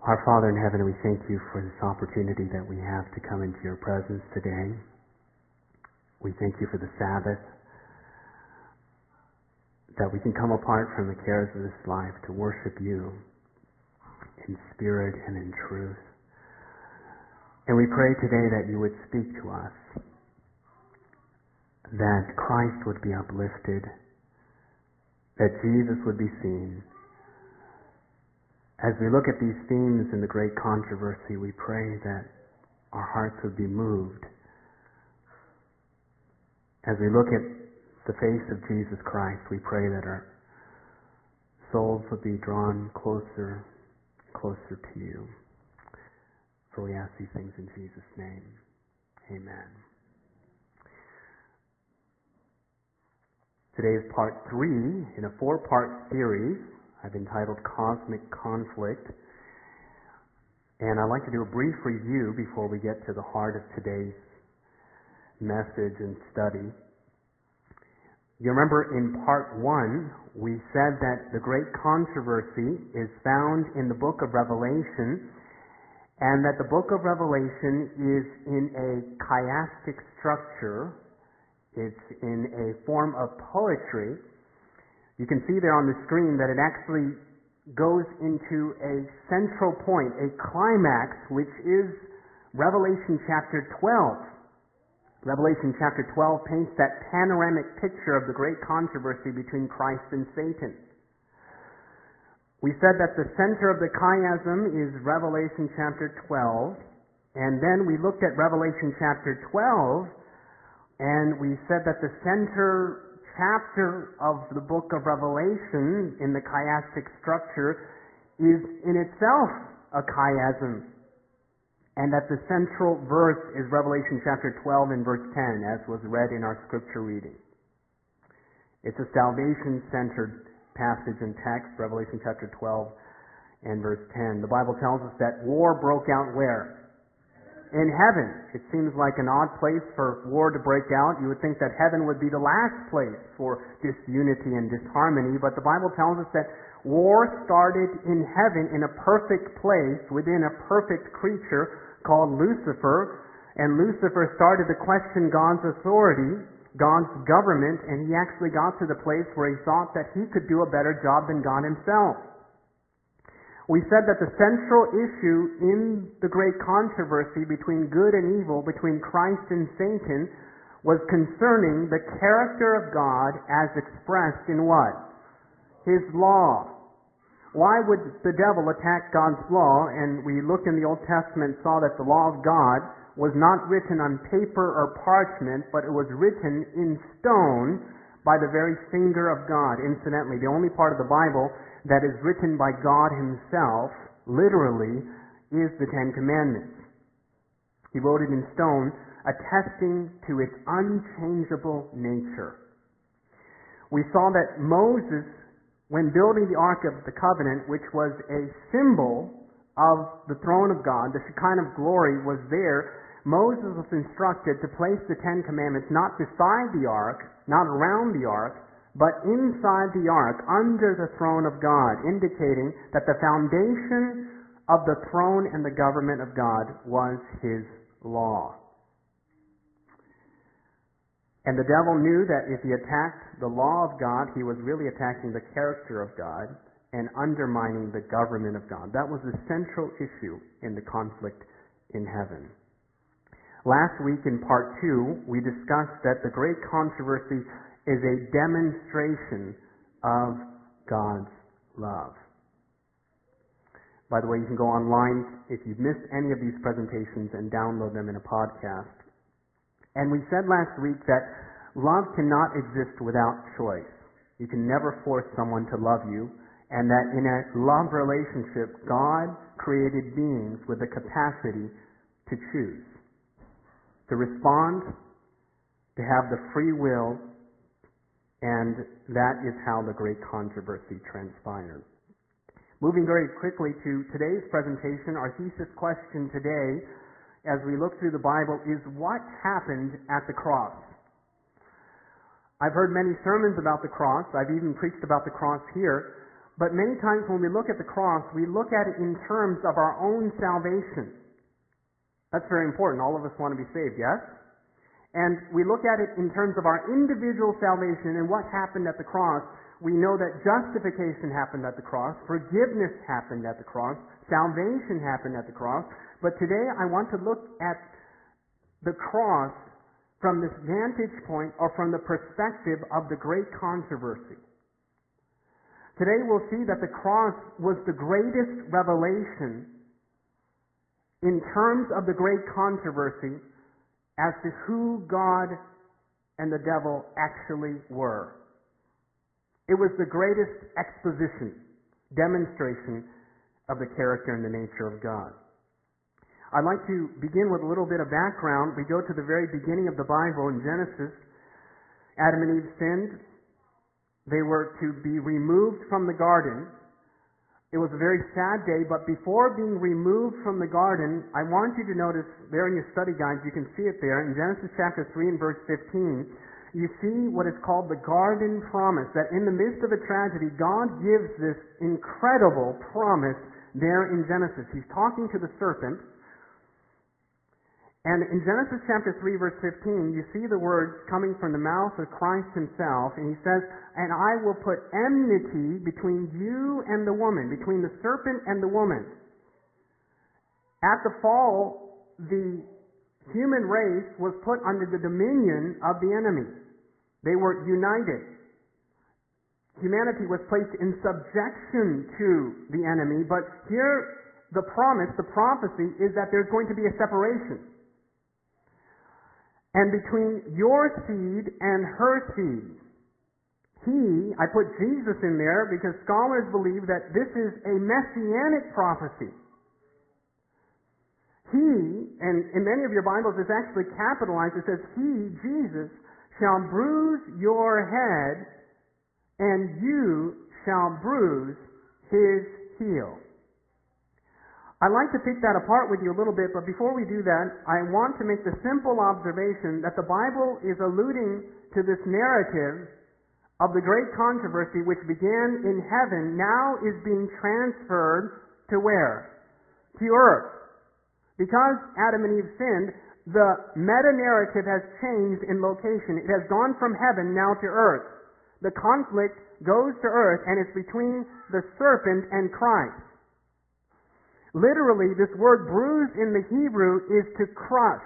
Our Father in heaven, we thank you for this opportunity that we have to come into your presence today. We thank you for the Sabbath, that we can come apart from the cares of this life to worship you in spirit and in truth. And we pray today that you would speak to us, that Christ would be uplifted, that Jesus would be seen. As we look at these themes in the great controversy, we pray that our hearts would be moved. As we look at the face of Jesus Christ, we pray that our souls would be drawn closer to you. For we ask these things in Jesus' name. Amen. Today is part 3 in a 4-part series I've entitled Cosmic Conflict. And I'd like to do a brief review before we get to the heart of today's message and study. You remember in part 1, we said that the great controversy is found in the book of Revelation, and that the book of Revelation is in a chiastic structure. It's in a form of poetry. You can see there on the screen that it actually goes into a central point, a climax, which is Revelation chapter 12. Revelation chapter 12 paints that panoramic picture of the great controversy between Christ and Satan. We said that the center of the chiasm is Revelation chapter 12, and then we looked at Revelation chapter 12, and we said that the center chapter of the book of Revelation in the chiastic structure is in itself a chiasm, and that the central verse is Revelation chapter 12 and verse 10, as was read in our scripture reading. It's a salvation-centered passage and text, Revelation chapter 12 and verse 10. The Bible tells us that war broke out where? In heaven. It seems like an odd place for war to break out. You would think that heaven would be the last place for disunity and disharmony, but the Bible tells us that war started in heaven in a perfect place within a perfect creature called Lucifer, and Lucifer started to question God's authority, God's government, and he actually got to the place where he thought that he could do a better job than God himself. We said that the central issue in the great controversy between good and evil, between Christ and Satan, was concerning the character of God as expressed in what? His law. Why would the devil attack God's law? And we looked in the Old Testament and saw that the law of God was not written on paper or parchment, but it was written in stone by the very finger of God. Incidentally, the only part of the Bible that is written by God himself, literally, is the Ten Commandments. He wrote it in stone, attesting to its unchangeable nature. We saw that Moses, when building the Ark of the Covenant, which was a symbol of the throne of God, the Shekinah glory was there, Moses was instructed to place the Ten Commandments not beside the Ark, not around the Ark, but inside the ark, under the throne of God, indicating that the foundation of the throne and the government of God was his law. And the devil knew that if he attacked the law of God, he was really attacking the character of God and undermining the government of God. That was the central issue in the conflict in heaven. Last week in part 2, we discussed that the great controversy is a demonstration of God's love. By the way, you can go online if you've missed any of these presentations and download them in a podcast. And we said last week that love cannot exist without choice. You can never force someone to love you, and that in a love relationship, God created beings with the capacity to choose, to respond, to have the free will, and that is how the great controversy transpired. Moving very quickly to today's presentation, our thesis question today, as we look through the Bible, is what happened at the cross? I've heard many sermons about the cross. I've even preached about the cross here. But many times when we look at the cross, we look at it in terms of our own salvation. That's very important. All of us want to be saved, yes? And we look at it in terms of our individual salvation and what happened at the cross. We know that justification happened at the cross, forgiveness happened at the cross, salvation happened at the cross. But today I want to look at the cross from this vantage point or from the perspective of the great controversy. Today we'll see that the cross was the greatest revelation in terms of the great controversy as to who God and the devil actually were. It was the greatest exposition, demonstration of the character and the nature of God. I'd like to begin with a little bit of background. We go to the very beginning of the Bible in Genesis. Adam and Eve sinned. They were to be removed from the garden. It was a very sad day, but before being removed from the garden, I want you to notice there in your study guides, you can see it there, in Genesis chapter 3 and verse 15, you see what is called the garden promise, that in the midst of a tragedy, God gives this incredible promise there in Genesis. He's talking to the serpent, and in Genesis chapter 3 verse 15, you see the words coming from the mouth of Christ himself, and he says, "And I will put enmity between you and the woman," between the serpent and the woman. At the fall, the human race was put under the dominion of the enemy. They were united. Humanity was placed in subjection to the enemy, but here the promise, the prophecy, is that there's going to be a separation. And between your seed and her seed. I put Jesus in there because scholars believe that this is a messianic prophecy. And in many of your Bibles it's actually capitalized. It says, "He, Jesus, shall bruise your head, and you shall bruise his heel." I'd like to pick that apart with you a little bit, but before we do that, I want to make the simple observation that the Bible is alluding to this narrative of the great controversy which began in heaven, now is being transferred to where? To earth. Because Adam and Eve sinned, the meta-narrative has changed in location. It has gone from heaven now to earth. The conflict goes to earth, and it's between the serpent and Christ. Literally, this word bruise in the Hebrew is to crush.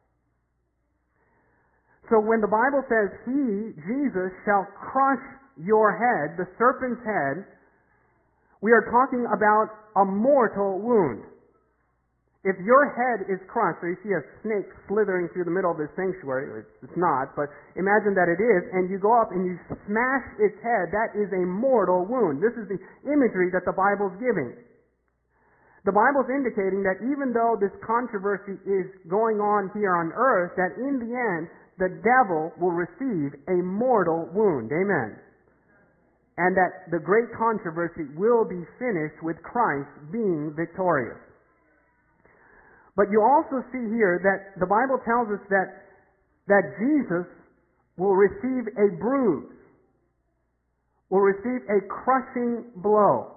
So when the Bible says, "He, Jesus, shall crush your head," the serpent's head, we are talking about a mortal wound. If your head is crushed, or you see a snake slithering through the middle of this sanctuary, it's not, but imagine that it is, and you go up and you smash its head, that is a mortal wound. This is the imagery that the Bible's giving. The Bible's indicating that even though this controversy is going on here on earth, that in the end, the devil will receive a mortal wound. Amen. And that the great controversy will be finished with Christ being victorious. But you also see here that the Bible tells us that Jesus will receive a bruise, will receive a crushing blow.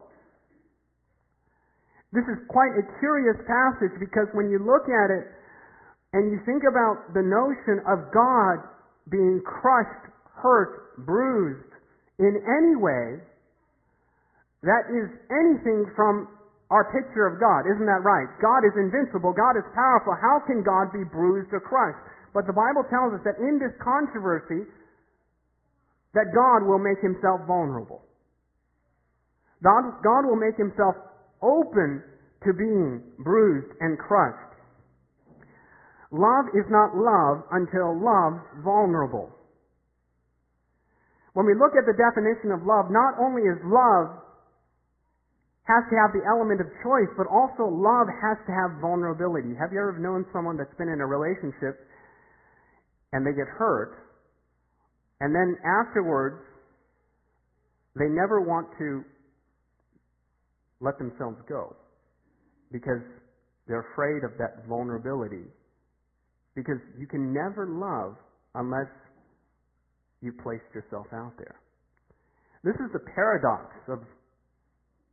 This is quite a curious passage because when you look at it and you think about the notion of God being crushed, hurt, bruised in any way, that is anything from our picture of God. Isn't that right? God is invincible. God is powerful. How can God be bruised or crushed? But the Bible tells us that in this controversy, that God will make himself vulnerable. God will make himself open to being bruised and crushed. Love is not love until love's vulnerable. When we look at the definition of love, not only is love has to have the element of choice, but also love has to have vulnerability. Have you ever known someone that's been in a relationship and they get hurt, and then afterwards they never want to let themselves go because they're afraid of that vulnerability? Because you can never love unless you placed yourself out there. This is the paradox of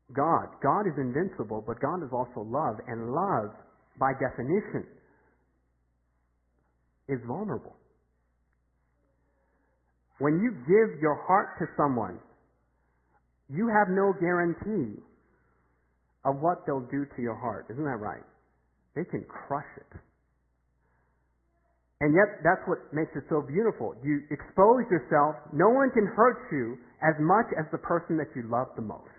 God. God is invincible, but God is also love, and love, by definition, is vulnerable. When you give your heart to someone, you have no guarantee of what they'll do to your heart. Isn't that right? They can crush it. And yet, that's what makes it so beautiful. You expose yourself. No one can hurt you as much as the person that you love the most.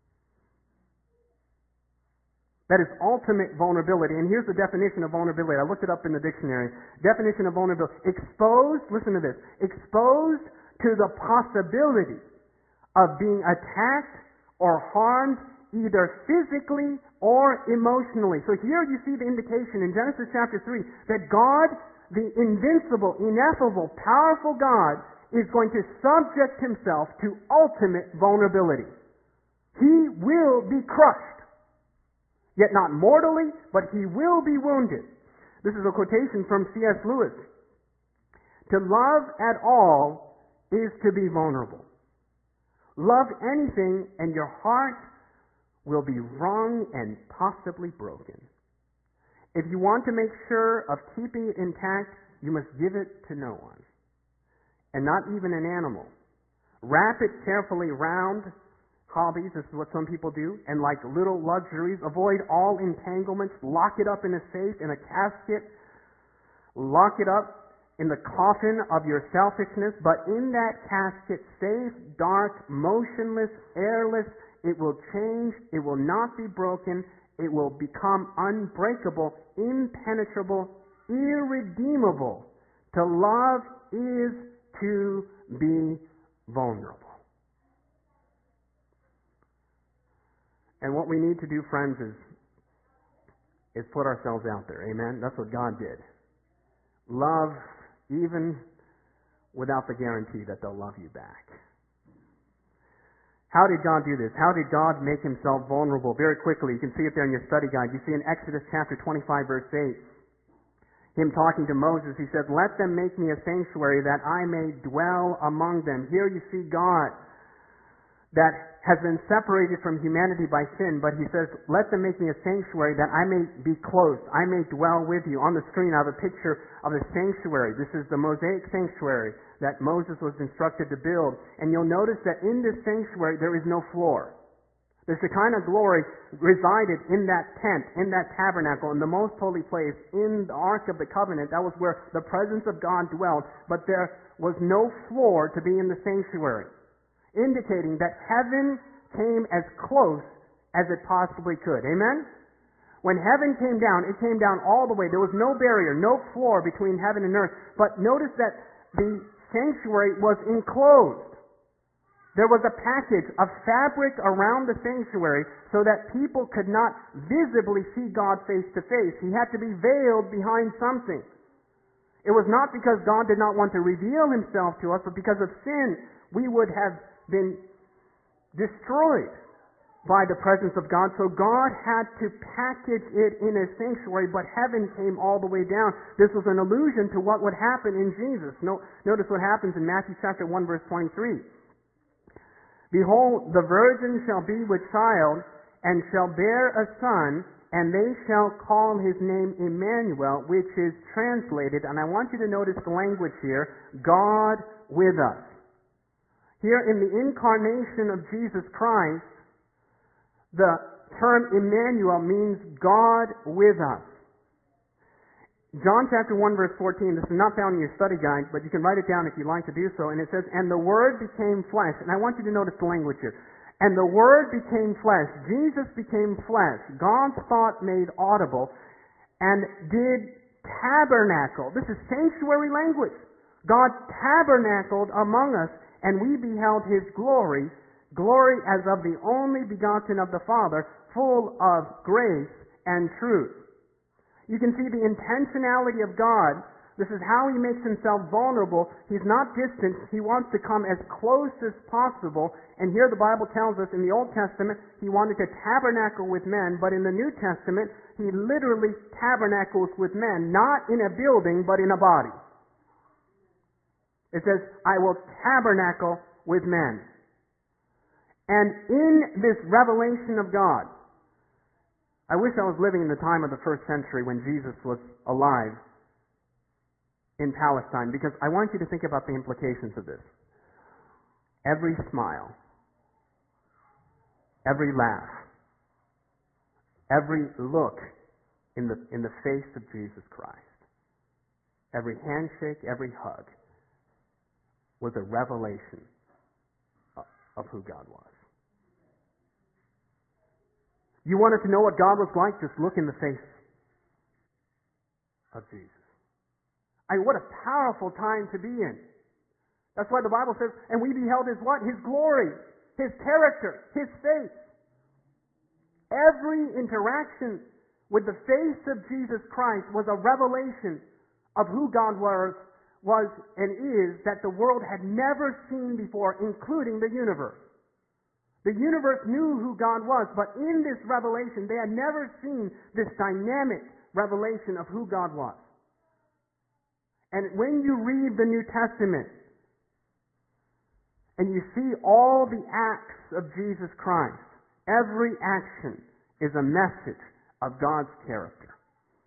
That is ultimate vulnerability. And here's the definition of vulnerability. I looked it up in the dictionary. Definition of vulnerability. Exposed, listen to this, exposed to the possibility of being attacked or harmed either physically or emotionally. So here you see the indication in Genesis chapter 3 that God, the invincible, ineffable, powerful God, is going to subject himself to ultimate vulnerability. He will be crushed. Yet not mortally, but he will be wounded. This is a quotation from C.S. Lewis. To love at all is to be vulnerable. Love anything and your heart will be wrung and possibly broken. If you want to make sure of keeping it intact, you must give it to no one, and not even an animal. Wrap it carefully round hobbies, this is what some people do, and like little luxuries, avoid all entanglements, lock it up in a safe, in a casket, lock it up in the coffin of your selfishness, but in that casket, safe, dark, motionless, airless, it will change, it will not be broken, it will become unbreakable, impenetrable, irredeemable. To love is to be vulnerable. And what we need to do, friends, is put ourselves out there. Amen? That's what God did. Love even without the guarantee that they'll love you back. How did God do this? How did God make himself vulnerable? Very quickly, you can see it there in your study guide. You see in Exodus chapter 25, verse 8, him talking to Moses, he said, "Let them make me a sanctuary that I may dwell among them." Here you see God that has been separated from humanity by sin, but he says, "Let them make me a sanctuary that I may be close, I may dwell with you." On the screen I have a picture of the sanctuary. This is the Mosaic sanctuary that Moses was instructed to build. And you'll notice that in this sanctuary there is no floor. The Shekinah glory resided in that tent, in that tabernacle, in the most holy place, in the Ark of the Covenant. That was where the presence of God dwelled, but there was no floor to be in the sanctuary, indicating that heaven came as close as it possibly could. Amen? When heaven came down, it came down all the way. There was no barrier, no floor between heaven and earth. But notice that the sanctuary was enclosed. There was a package of fabric around the sanctuary so that people could not visibly see God face to face. He had to be veiled behind something. It was not because God did not want to reveal himself to us, but because of sin, we would have been destroyed by the presence of God. So God had to package it in a sanctuary, but heaven came all the way down. This was an allusion to what would happen in Jesus. Notice what happens in Matthew chapter 1, verse 23. "Behold, the virgin shall be with child, and shall bear a son, and they shall call his name Emmanuel," which is translated, and I want you to notice the language here, God with us. Here in the incarnation of Jesus Christ, the term Emmanuel means God with us. John chapter 1 verse 14, this is not found in your study guide, but you can write it down if you'd like to do so, and it says, "And the Word became flesh," and I want you to notice the language here. "And the Word became flesh." Jesus became flesh, God's thought made audible, and did tabernacle. This is sanctuary language. God tabernacled among us, and we beheld his glory, glory as of the only begotten of the Father, full of grace and truth. You can see the intentionality of God. This is how he makes himself vulnerable. He's not distant. He wants to come as close as possible. And here the Bible tells us in the Old Testament, he wanted to tabernacle with men, but in the New Testament, he literally tabernacles with men, not in a building, but in a body. It says, "I will tabernacle with men." And in this revelation of God, I wish I was living in the time of the first century when Jesus was alive in Palestine, because I want you to think about the implications of this. Every smile, every laugh, every look in the face of Jesus Christ, every handshake, every hug was a revelation of who God was. You wanted to know what God was like? Just look in the face of Jesus. What a powerful time to be in. That's why the Bible says, and we beheld His what? His glory, His character, His face. Every interaction with the face of Jesus Christ was a revelation of who God was and is that the world had never seen before, including the universe. The universe knew who God was, but in this revelation, they had never seen this dynamic revelation of who God was. And when you read the New Testament, and you see all the acts of Jesus Christ, every action is a message of God's character.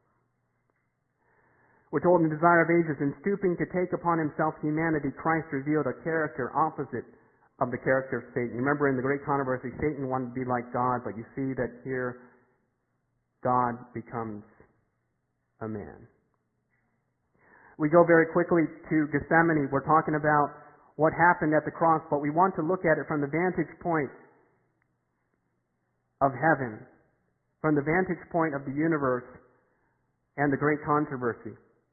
We're told in Desire of Ages, in stooping to take upon Himself humanity, Christ revealed a character opposite of the character of Satan. You remember in the great controversy, Satan wanted to be like God, but you see that here God becomes a man. We go very quickly to Gethsemane. We're talking about what happened at the cross, but we want to look at it from the vantage point of heaven, from the vantage point of the universe and the great controversy.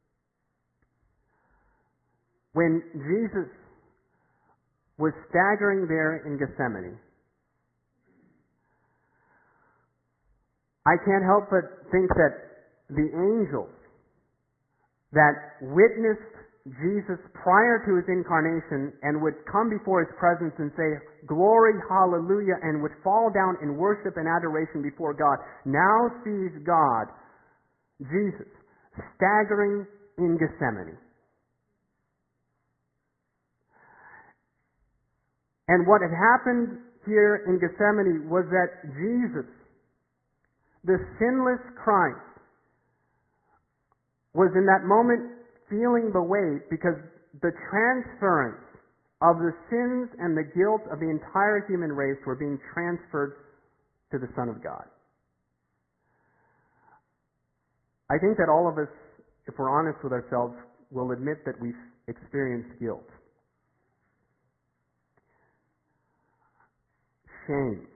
When Jesus was staggering there in Gethsemane, I can't help but think that the angels that witnessed Jesus prior to His incarnation and would come before His presence and say, "Glory, hallelujah," and would fall down in worship and adoration before God, now sees God, Jesus, staggering in Gethsemane. And what had happened here in Gethsemane was that Jesus, the sinless Christ, was in that moment feeling the weight because the transference of the sins and the guilt of the entire human race were being transferred to the Son of God. I think that all of us, if we're honest with ourselves, will admit that we've experienced guilt. Shame.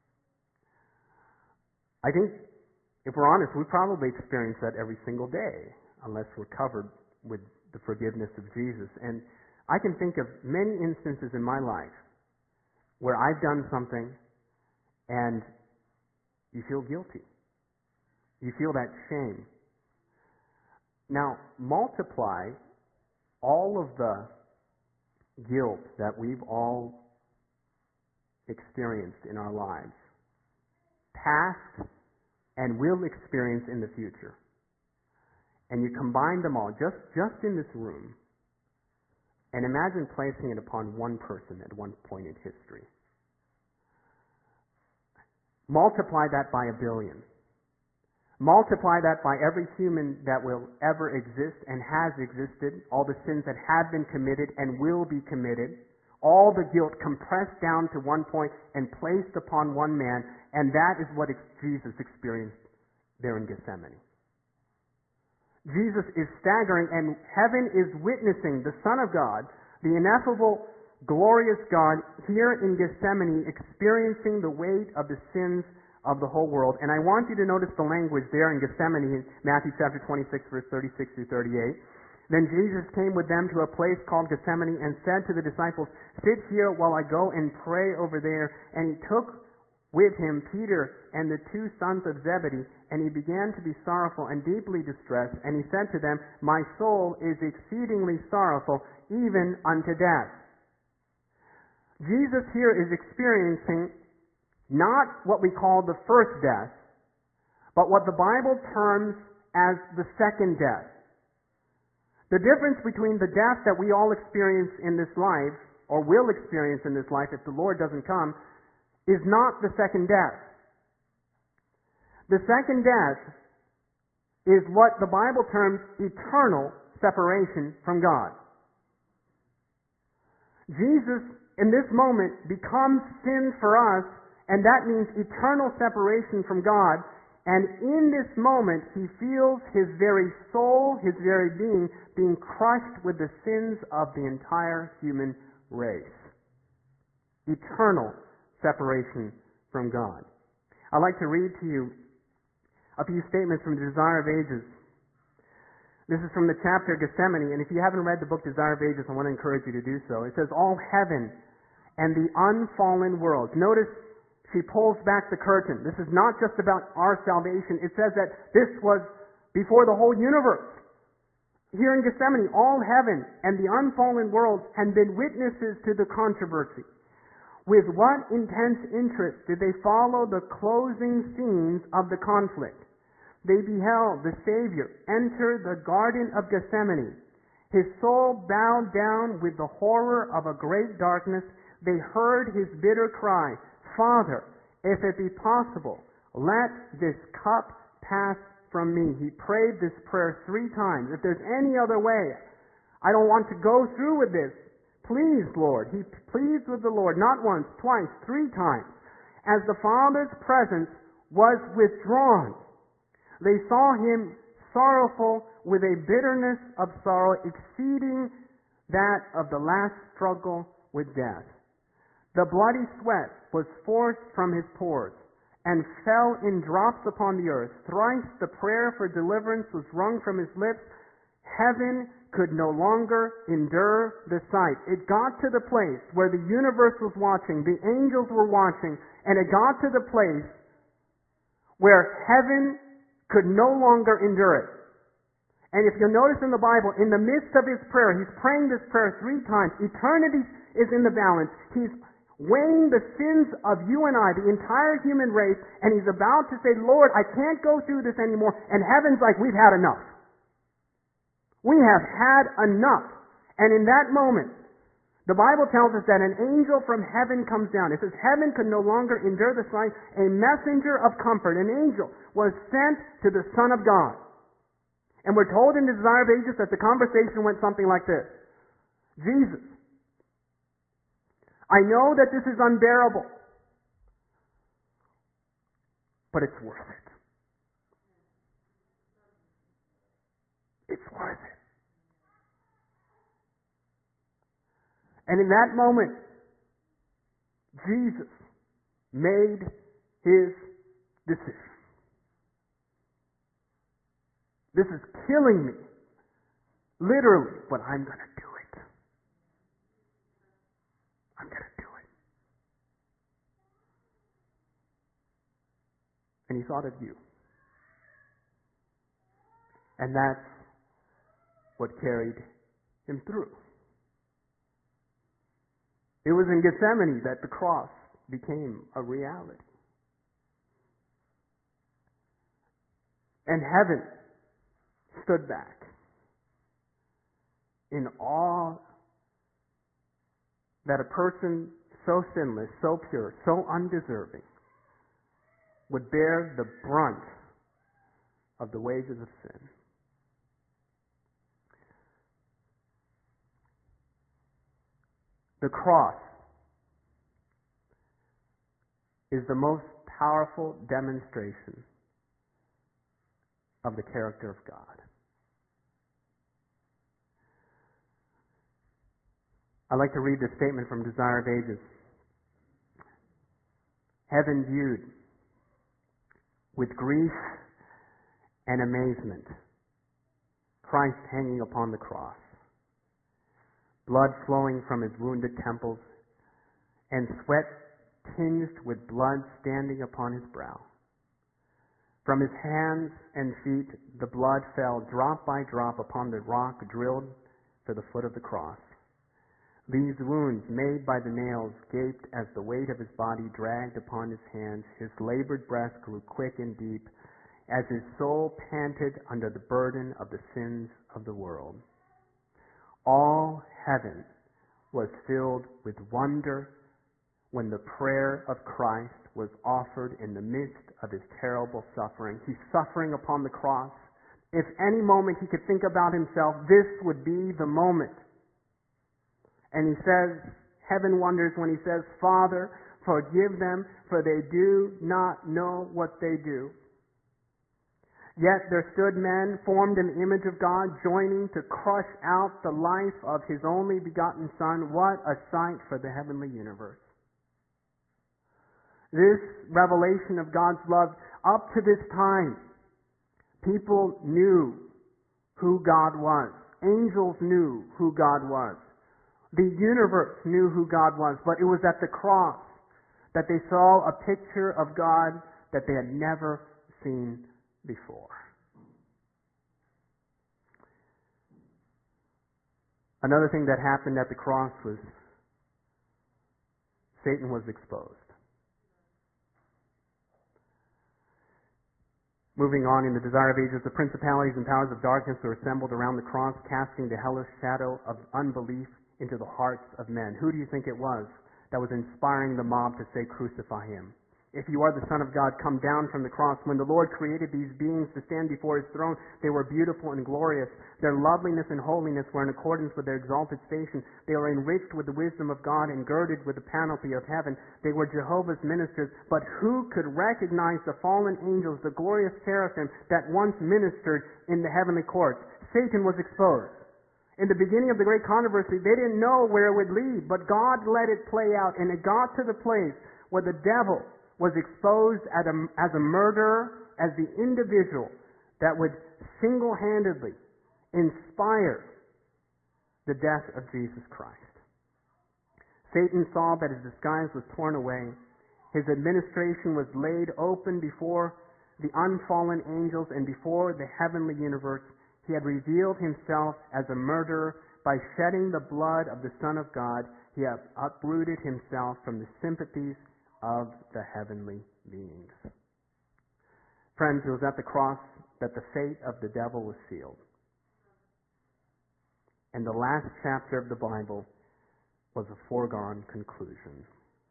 I think, if we're honest, we probably experience that every single day, unless we're covered with the forgiveness of Jesus. And I can think of many instances in my life where I've done something and you feel guilty. You feel that shame. Now, multiply all of the guilt that we've all experienced in our lives, past and will experience in the future. And you combine them all, just in this room, and imagine placing it upon one person at one point in history. Multiply that by 1 billion. Multiply that by every human that will ever exist and has existed, all the sins that have been committed and will be committed, all the guilt compressed down to one point and placed upon one man, and that is what Jesus experienced there in Gethsemane. Jesus is staggering, and heaven is witnessing the Son of God, the ineffable, glorious God, here in Gethsemane, experiencing the weight of the sins of the whole world. And I want you to notice the language there in Gethsemane, in Matthew chapter 26, verse 36 through 38. Then Jesus came with them to a place called Gethsemane and said to the disciples, "Sit here while I go and pray over there." And He took with Him Peter and the 2 sons of Zebedee, and He began to be sorrowful and deeply distressed. And He said to them, "My soul is exceedingly sorrowful, even unto death." Jesus here is experiencing not what we call the first death, but what the Bible terms as the second death. The difference between the death that we all experience in this life, or will experience in this life if the Lord doesn't come, is not the second death. The second death is what the Bible terms eternal separation from God. Jesus, in this moment, becomes sin for us, and that means eternal separation from God. And in this moment, he feels his very soul, his very being crushed with the sins of the entire human race. Eternal separation from God. I'd like to read to you a few statements from the Desire of Ages. This is from the chapter Gethsemane, and if you haven't read the book Desire of Ages, I want to encourage you to do so. It says, all heaven and the unfallen world. Notice she pulls back the curtain. This is not just about our salvation. It says that this was before the whole universe. Here in Gethsemane, all heaven and the unfallen world had been witnesses to the controversy. With what intense interest did they follow the closing scenes of the conflict? They beheld the Savior enter the Garden of Gethsemane. His soul bowed down with the horror of a great darkness. They heard his bitter cry, Father, if it be possible, let this cup pass from me. He prayed this prayer 3 times. If there's any other way, I don't want to go through with this. Please, Lord. He pleads with the Lord, not once, twice, 3 times. As the Father's presence was withdrawn, they saw him sorrowful with a bitterness of sorrow exceeding that of the last struggle with death. The bloody sweat was forced from his pores and fell in drops upon the earth. Thrice the prayer for deliverance was wrung from his lips. Heaven could no longer endure the sight. It got to the place where the universe was watching, the angels were watching, and it got to the place where heaven could no longer endure it. And if you notice in the Bible, in the midst of his prayer, he's praying this prayer 3 times. Eternity is in the balance. He's weighing the sins of you and I, the entire human race, and he's about to say, Lord, I can't go through this anymore. And heaven's like, we've had enough. We have had enough. And in that moment, the Bible tells us that an angel from heaven comes down. It says heaven could no longer endure the sight. A messenger of comfort, an angel, was sent to the Son of God. And we're told in the Desire of Ages that the conversation went something like this. Jesus, I know that this is unbearable, but it's worth it. It's worth it. And in that moment, Jesus made his decision. This is killing me, literally, but I'm going to do it. I'm going to do it. And he thought of you. And that's what carried him through. It was in Gethsemane that the cross became a reality. And heaven stood back in awe that a person so sinless, so pure, so undeserving would bear the brunt of the wages of sin. The cross is the most powerful demonstration of the character of God. I'd like to read this statement from Desire of Ages. Heaven viewed with grief and amazement Christ hanging upon the cross, blood flowing from his wounded temples, and sweat tinged with blood standing upon his brow. From his hands and feet the blood fell drop by drop upon the rock drilled for the foot of the cross. These wounds made by the nails gaped as the weight of his body dragged upon his hands. His labored breath grew quick and deep as his soul panted under the burden of the sins of the world. All heaven was filled with wonder when the prayer of Christ was offered in the midst of his terrible suffering. He's suffering upon the cross. If any moment he could think about himself, this would be the moment. And he says, heaven wonders when he says, Father, forgive them, for they do not know what they do. Yet there stood men formed in the image of God, joining to crush out the life of his only begotten Son. What a sight for the heavenly universe. This revelation of God's love, up to this time, people knew who God was. Angels knew who God was. The universe knew who God was. But it was at the cross that they saw a picture of God that they had never seen before. Another thing that happened at the cross was Satan was exposed. Moving on, in the desire of ages, the principalities and powers of darkness were assembled around the cross, casting the hellish shadow of unbelief into the hearts of men. Who do you think it was that was inspiring the mob to say, crucify him? If you are the Son of God, come down from the cross. When the Lord created these beings to stand before his throne, they were beautiful and glorious. Their loveliness and holiness were in accordance with their exalted station. They were enriched with the wisdom of God and girded with the panoply of heaven. They were Jehovah's ministers. But who could recognize the fallen angels, the glorious seraphim that once ministered in the heavenly courts? Satan was exposed. In the beginning of the great controversy, they didn't know where it would lead, but God let it play out, and it got to the place where the devil was exposed as a murderer, as the individual that would single-handedly inspire the death of Jesus Christ. Satan saw that his disguise was torn away. His administration was laid open before the unfallen angels and before the heavenly universe. He had revealed himself as a murderer. By shedding the blood of the Son of God, he had uprooted himself from the sympathies of the heavenly beings. Friends, it was at the cross that the fate of the devil was sealed. And the last chapter of the Bible was a foregone conclusion.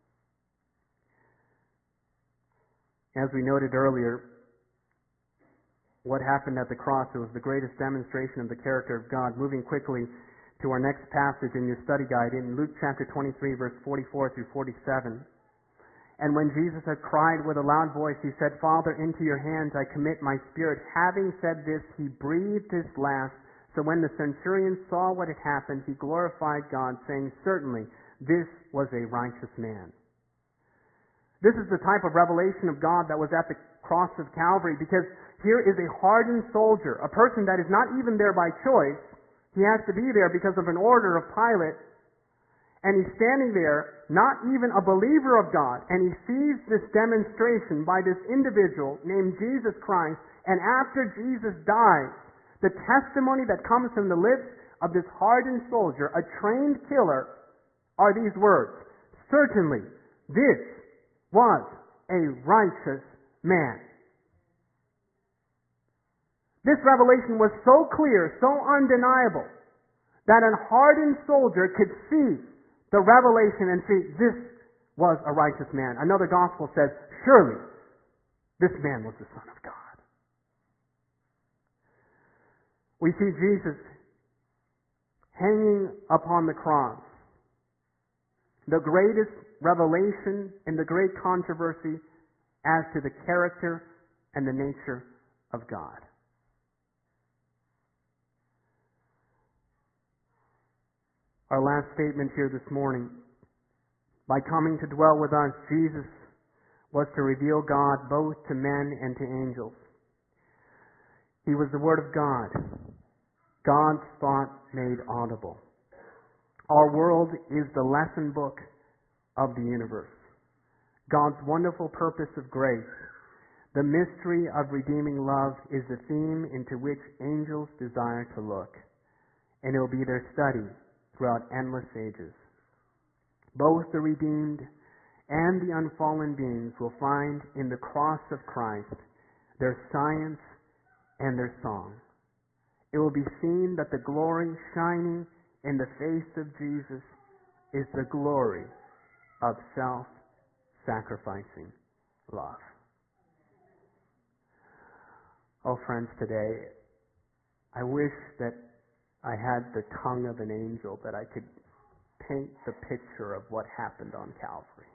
As we noted earlier, what happened at the cross, it was the greatest demonstration of the character of God. Moving quickly to our next passage in your study guide, in Luke chapter 23, verse 44 through 47. And when Jesus had cried with a loud voice, he said, Father, into your hands I commit my spirit. Having said this, he breathed his last. So when the centurion saw what had happened, he glorified God, saying, certainly, this was a righteous man. This is the type of revelation of God that was at the cross of Calvary, because here is a hardened soldier, a person that is not even there by choice. He has to be there because of an order of Pilate. And he's standing there, not even a believer of God, and he sees this demonstration by this individual named Jesus Christ, and after Jesus dies, the testimony that comes from the lips of this hardened soldier, a trained killer, are these words, certainly, this was a righteous man. This revelation was so clear, so undeniable, that a hardened soldier could see the revelation and see this was a righteous man. Another gospel says, surely this man was the Son of God. We see Jesus hanging upon the cross. The greatest revelation in the great controversy as to the character and the nature of God. Our last statement here this morning. By coming to dwell with us, Jesus was to reveal God both to men and to angels. He was the Word of God, God's thought made audible. Our world is the lesson book of the universe. God's wonderful purpose of grace, the mystery of redeeming love, is the theme into which angels desire to look. And it will be their study throughout endless ages. Both the redeemed and the unfallen beings will find in the cross of Christ their science and their song. It will be seen that the glory shining in the face of Jesus is the glory of self-sacrificing love. Oh, friends, today, I wish that I had the tongue of an angel, that I could paint the picture of what happened on Calvary.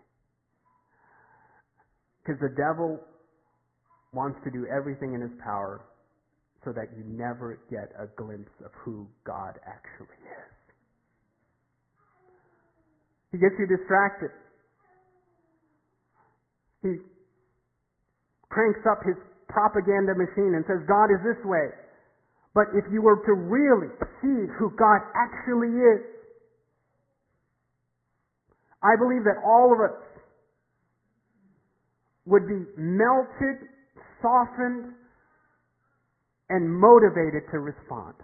Because the devil wants to do everything in his power so that you never get a glimpse of who God actually is. He gets you distracted. He cranks up his propaganda machine and says, God is this way. But if you were to really see who God actually is, I believe that all of us would be melted, softened, and motivated to respond.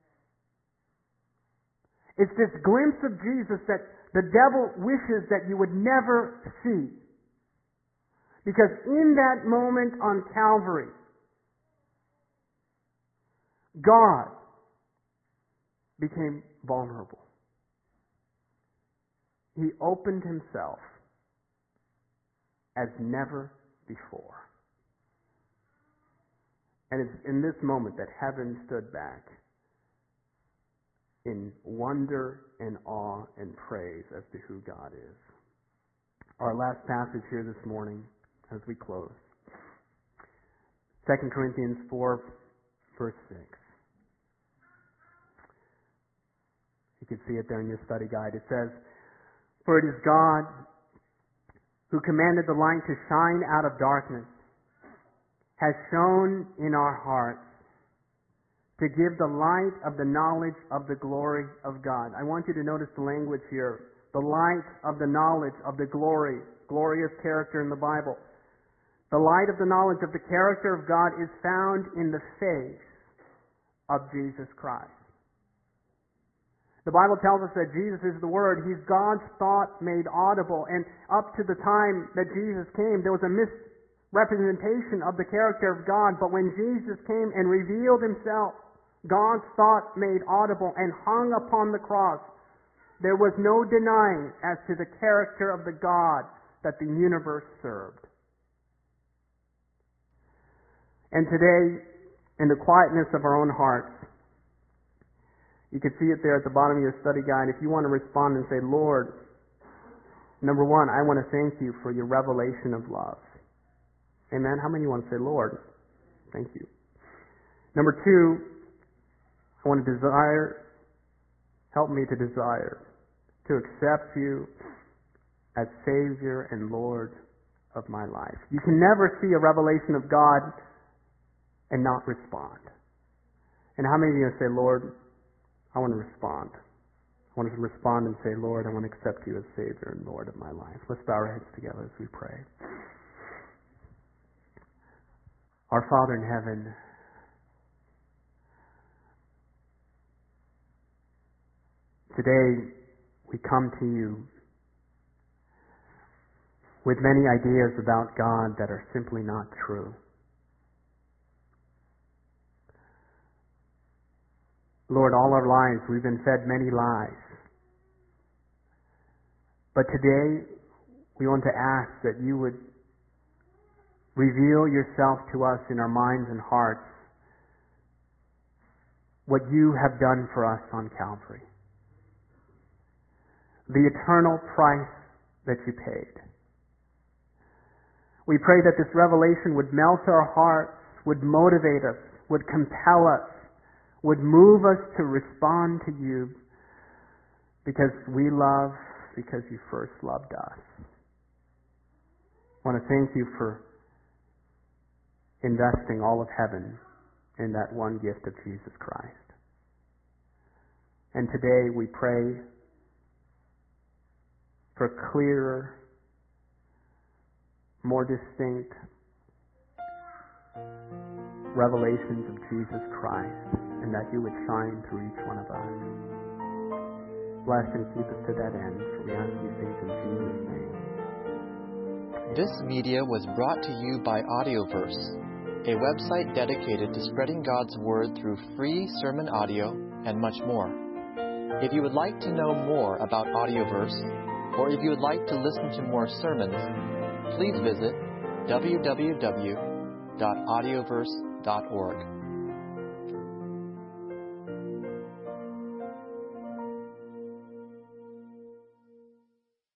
It's this glimpse of Jesus that the devil wishes that you would never see. Because in that moment on Calvary, God became vulnerable. He opened himself as never before. And it's in this moment that heaven stood back in wonder and awe and praise as to who God is. Our last passage here this morning as we close. 2 Corinthians 4, verse 6. You can see it there in your study guide. It says, "For it is God who commanded the light to shine out of darkness, has shone in our hearts to give the light of the knowledge of the glory of God." I want you to notice the language here. The light of the knowledge of the glory, glorious character in the Bible. The light of the knowledge of the character of God is found in the face of Jesus Christ. The Bible tells us that Jesus is the Word. He's God's thought made audible. And up to the time that Jesus came, there was a misrepresentation of the character of God. But when Jesus came and revealed himself, God's thought made audible, and hung upon the cross, there was no denying as to the character of the God that the universe served. And today, in the quietness of our own hearts, you can see it there at the bottom of your study guide. If you want to respond and say, Lord, number one, I want to thank you for your revelation of love. Amen? How many of you want to say, Lord, thank you? Number two, I want to help me to desire to accept you as Savior and Lord of my life. You can never see a revelation of God and not respond. And how many of you say, Lord, I want to respond. I want to respond and say, Lord, I want to accept you as Savior and Lord of my life. Let's bow our heads together as we pray. Our Father in heaven, today we come to you with many ideas about God that are simply not true. Lord, all our lives we've been fed many lies. But today we want to ask that you would reveal yourself to us in our minds and hearts, what you have done for us on Calvary. The eternal price that you paid. We pray that this revelation would melt our hearts, would motivate us, would compel us, would move us to respond to you because we love, because you first loved us. I want to thank you for investing all of heaven in that one gift of Jesus Christ. And today we pray for clearer, more distinct revelations of Jesus Christ, and that you would shine through each one of us. Bless and keep us to that end, for we ask these things in Jesus' name. This media was brought to you by Audioverse, a website dedicated to spreading God's Word through free sermon audio and much more. If you would like to know more about Audioverse, or if you would like to listen to more sermons, please visit www.audioverse.org.